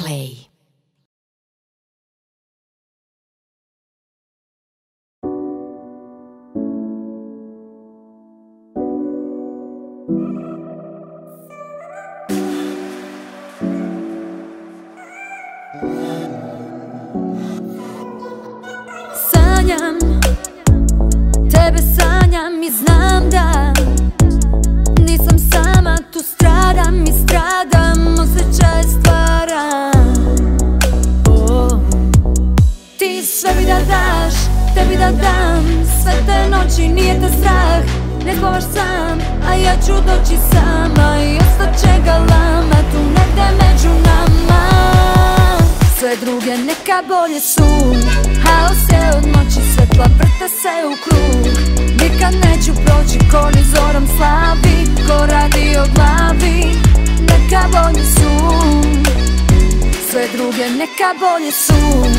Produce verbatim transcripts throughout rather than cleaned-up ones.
Play. Sanjam, tebe sanjam i znam da nisam sama, tu stradam i stradam, osjećaj stvaram. oh. Ti sve mi da daš, tebi da dam, sve te noći nije te strah. Ne spavaš sam, a ja ću doći sama i ostaće galama tu negde među nama. Sve druge neka bolje su, haos je od noći, svetla vrte se u krug. Nikad neću proći ko ni zorom slavi, ko radi o glavi. Neka bolje su, sve druge neka bolje su.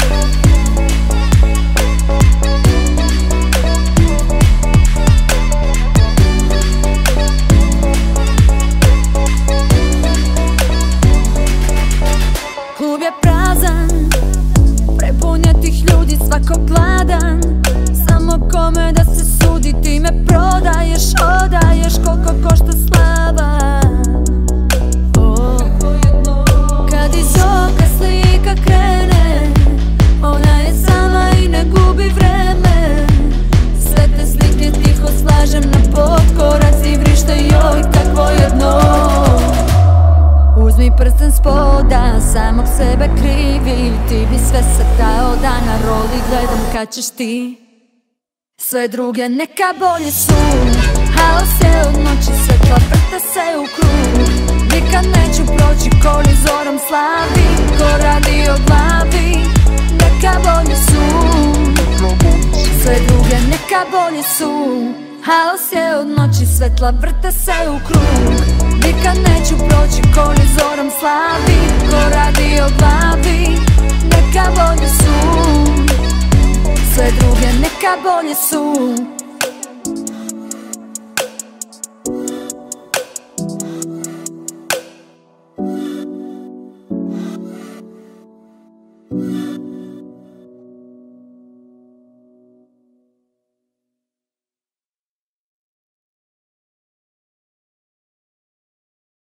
Klub je prazan, prepun je tih ljudi, svako gladan. Samo kome da se sudi, ti me prodaješ, odaješ, koliko košta slava. oh. Kad iz oka slika krene, ona je sama i ne gubi vreme. Sve te slike tiho slažem na potkorac i vrište, joj kakvo je dno. Uzmi prsten spoda, samog sebe krivi. Ti bi sve satao da na roli gledam kad ćeš ti. Sve druge neka bolje su, haos je od noći, svetla vrte se u krug. Nikad neću proći ko ni zorom slavi, ko radi o glavi. Neka bolje su, sve druge neka bolje su. Haos je od noći, svetla vrte se u krug. Nikad neću proći ko ni zorom slavi, ko radi o glavi. Neka bolje su, sve druge neka bolje su.